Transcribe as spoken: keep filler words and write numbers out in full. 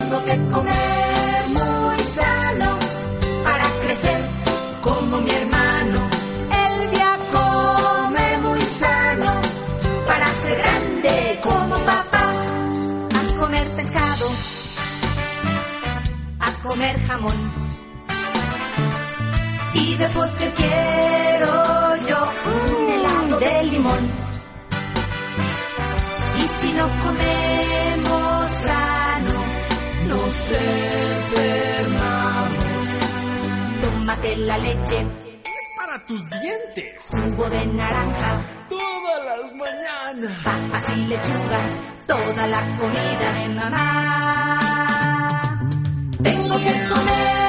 Tengo que comer muy sano para crecer como mi hermano. Él ya come muy sano para ser grande como papá. A comer pescado, a comer jamón, y de postre quiero yo un helado de limón. Y si no comemos sano, nos enfermamos. Tómate la leche, es para tus dientes. Jugo de naranja, todas las mañanas. Papas y lechugas, toda la comida de mamá. Tengo que comer